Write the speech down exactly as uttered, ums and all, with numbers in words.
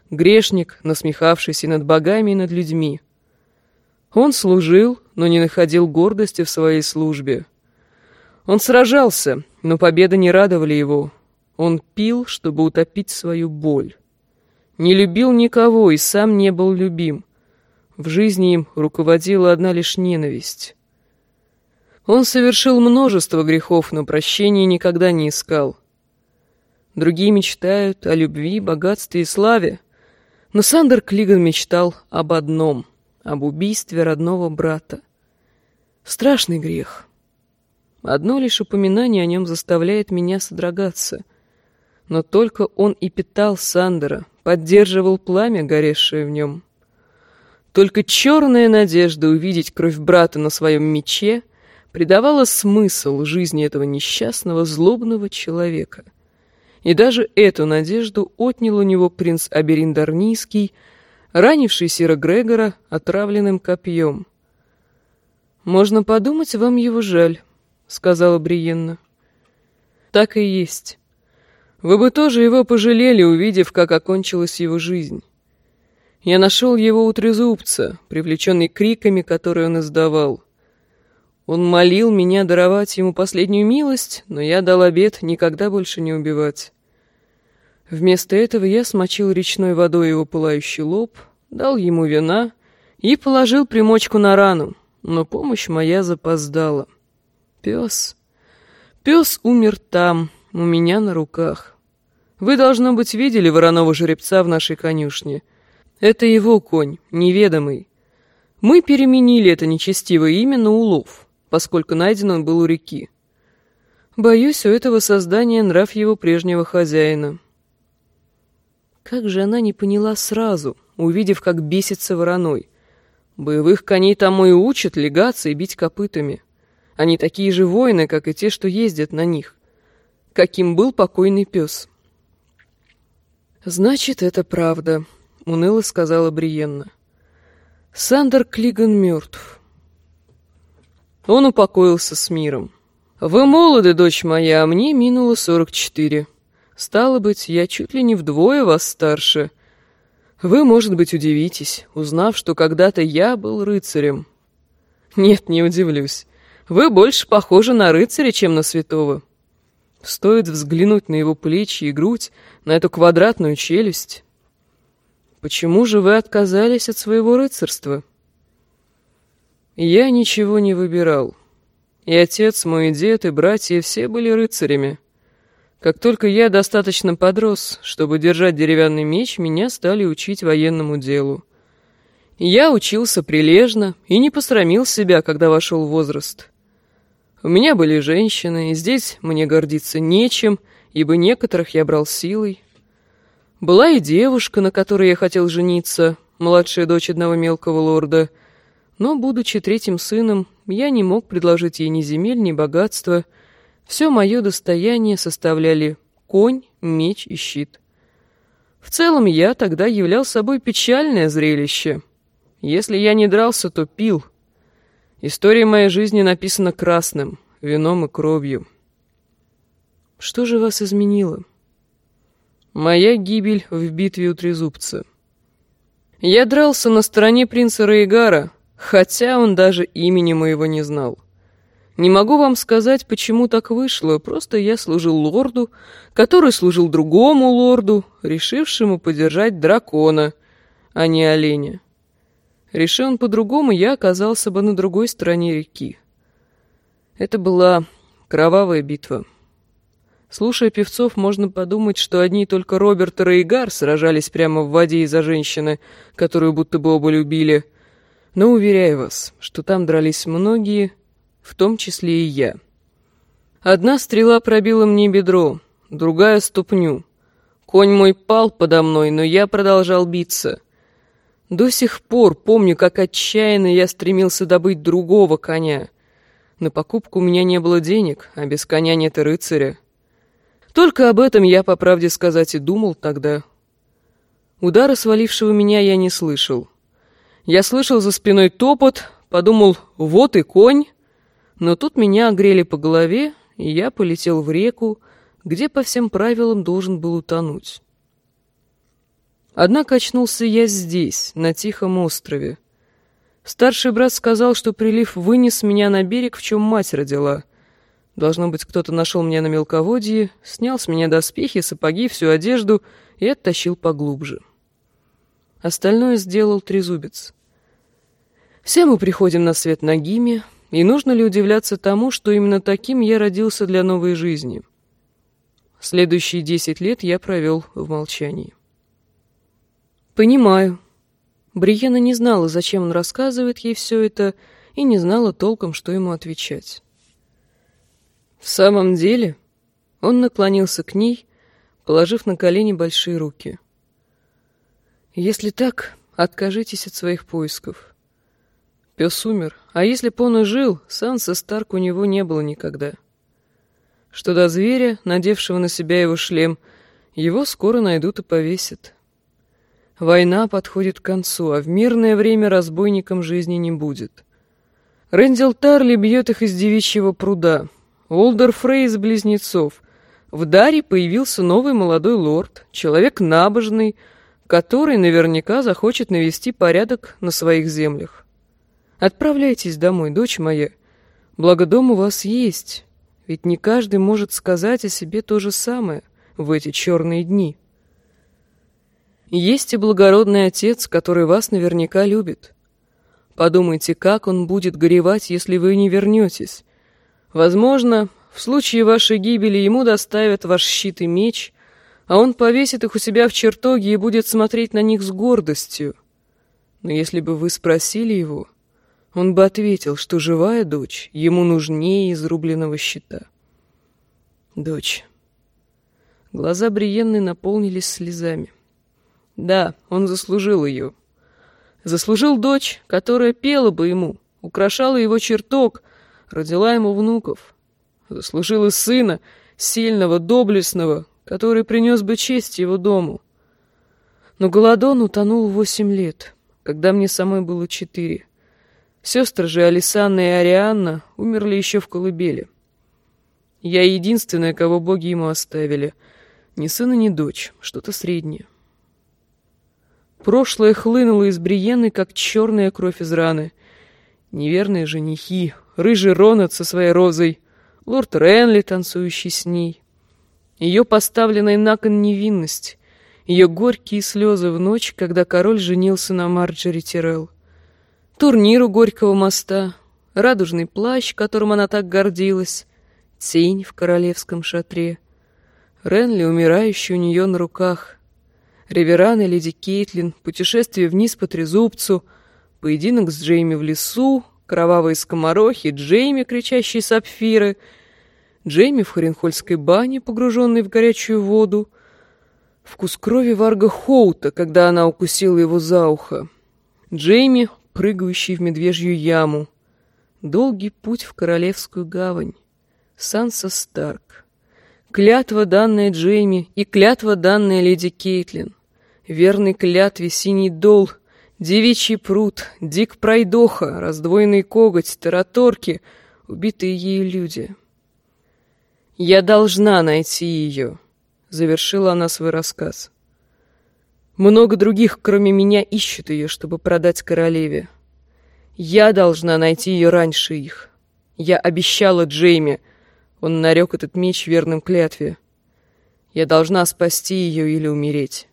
грешник, насмехавшийся над богами и над людьми. Он служил, но не находил гордости в своей службе. Он сражался, но победы не радовали его. Он пил, чтобы утопить свою боль. Не любил никого и сам не был любим. В жизни им руководила одна лишь ненависть. Он совершил множество грехов, но прощения никогда не искал. Другие мечтают о любви, богатстве и славе, но Сандер Клиган мечтал об одном — об убийстве родного брата. Страшный грех. Одно лишь упоминание о нем заставляет меня содрогаться. Но только он и питал Сандера, поддерживал пламя, горевшее в нем. Только черная надежда увидеть кровь брата на своем мече придавала смысл жизни этого несчастного, злобного человека. И даже эту надежду отнял у него принц Аберин Дарнийский, ранивший сира Грегора отравленным копьем. «Можно подумать, вам его жаль», — сказала Бриенна. «Так и есть. Вы бы тоже его пожалели, увидев, как окончилась его жизнь. Я нашел его у трезубца, привлеченный криками, которые он издавал. Он молил меня даровать ему последнюю милость, но я дал обет никогда больше не убивать. Вместо этого я смочил речной водой его пылающий лоб, дал ему вина и положил примочку на рану, но помощь моя запоздала. Пес, пес умер там, у меня на руках. Вы, должно быть, видели вороного жеребца в нашей конюшне. Это его конь, неведомый. Мы переменили это нечестивое имя на улов, поскольку найден он был у реки. Боюсь, у этого создания нрав его прежнего хозяина». Как же она не поняла сразу, увидев, как бесится вороной. Боевых коней тому и учат лягаться и бить копытами. Они такие же воины, как и те, что ездят на них. Каким был покойный пес. «Значит, это правда», — уныло сказала Бриенна. «Сандер Клиган мертв. Он упокоился с миром. Вы молоды, дочь моя, а мне минуло сорок четыре. Стало быть, я чуть ли не вдвое вас старше. Вы, может быть, удивитесь, узнав, что когда-то я был рыцарем. Нет, не удивлюсь. Вы больше похожи на рыцаря, чем на святого. Стоит взглянуть на его плечи и грудь, на эту квадратную челюсть. Почему же вы отказались от своего рыцарства? Я ничего не выбирал. И отец мой, и дед, и братья все были рыцарями. Как только я достаточно подрос, чтобы держать деревянный меч, меня стали учить военному делу. Я учился прилежно и не посрамил себя, когда вошел в возраст. У меня были женщины, и здесь мне гордиться нечем, ибо некоторых я брал силой. Была и девушка, на которой я хотел жениться, младшая дочь одного мелкого лорда, но, будучи третьим сыном, я не мог предложить ей ни земель, ни богатства. Все мое достояние составляли конь, меч и щит. В целом я тогда являл собой печальное зрелище. Если я не дрался, то пил. История моей жизни написана красным, вином и кровью. Что же вас изменило? Моя гибель в битве у Трезубца. Я дрался на стороне принца Рейгара, хотя он даже имени моего не знал. Не могу вам сказать, почему так вышло, просто я служил лорду, который служил другому лорду, решившему подержать дракона, а не оленя. Решил он по-другому, я оказался бы на другой стороне реки. Это была кровавая битва. Слушая певцов, можно подумать, что одни только Роберт и Рейгар сражались прямо в воде из-за женщины, которую будто бы оба любили. Но уверяю вас, что там дрались многие, в том числе и я. Одна стрела пробила мне бедро, другая — ступню. Конь мой пал подо мной, но я продолжал биться. До сих пор помню, как отчаянно я стремился добыть другого коня. На покупку у меня не было денег, а без коня нет и рыцаря. Только об этом я, по правде сказать, и думал тогда. Удара, свалившего меня, я не слышал. Я слышал за спиной топот, подумал, вот и конь. Но тут меня огрели по голове, и я полетел в реку, где по всем правилам должен был утонуть. Однако очнулся я здесь, на тихом острове. Старший брат сказал, что прилив вынес меня на берег, в чем мать родила. Должно быть, кто-то нашел меня на мелководье, снял с меня доспехи, сапоги, всю одежду и оттащил поглубже. Остальное сделал трезубец. Все мы приходим на свет нагими, и нужно ли удивляться тому, что именно таким я родился для новой жизни? Следующие десять лет я провел в молчании. Понимаю. Бриена не знала, зачем он рассказывает ей все это, и не знала толком, что ему отвечать. В самом деле, он наклонился к ней, положив на колени большие руки. Если так, откажитесь от своих поисков. Пес умер, а если б он и жил, Санса Старк у него не было никогда. Что до зверя, надевшего на себя его шлем, его скоро найдут и повесят. Война подходит к концу, а в мирное время разбойникам жизни не будет. Рэндел Тарли бьет их из девичьего пруда, Уолдер Фрей из близнецов. В Даре появился новый молодой лорд, человек набожный, который наверняка захочет навести порядок на своих землях. Отправляйтесь домой, дочь моя, благо дом у вас есть, ведь не каждый может сказать о себе то же самое в эти черные дни. Есть и благородный отец, который вас наверняка любит. Подумайте, как он будет горевать, если вы не вернетесь. Возможно, в случае вашей гибели ему доставят ваш щит и меч, а он повесит их у себя в чертоге и будет смотреть на них с гордостью. Но если бы вы спросили его, он бы ответил, что живая дочь ему нужнее изрубленного щита. Дочь. Глаза Бриенны наполнились слезами. Да, он заслужил ее. Заслужил дочь, которая пела бы ему, украшала его чертог, родила ему внуков. Заслужил и сына, сильного, доблестного, который принес бы честь его дому. Но Голодон утонул в восемь лет, когда мне самой было четыре. Сестры же Алисанна и Арианна умерли еще в колыбели. Я единственная, кого боги ему оставили. Ни сына, ни дочь, что-то среднее. Прошлое хлынуло из Бриенны, как черная кровь из раны. Неверные женихи, рыжий Ронат со своей розой, лорд Ренли, танцующий с ней, ее поставленная на кон невинность, ее горькие слезы в ночь, когда король женился на Марджери Тирелл, турнир у Горького моста, радужный плащ, которым она так гордилась, тень в королевском шатре, Ренли, умирающий у нее на руках, Реверан и леди Кейтлин, путешествие вниз по Трезубцу, поединок с Джейми в лесу, кровавые скоморохи, Джейми, кричащий сапфиры, Джейми в Харенхольской бане, погруженный в горячую воду, вкус крови Варга Хоута, когда она укусила его за ухо, Джейми, прыгающий в медвежью яму, долгий путь в Королевскую гавань, Санса Старк, клятва, данная Джейми, и клятва, данная леди Кейтлин, верный клятве Синий Дол, Девичий пруд, Дик Пройдоха, раздвоенный коготь, тараторки, убитые ею люди. «Я должна найти ее», — завершила она свой рассказ. «Много других, кроме меня, ищут ее, чтобы продать королеве. Я должна найти ее раньше их. Я обещала Джейми, он нарек этот меч верным клятве. Я должна спасти ее или умереть».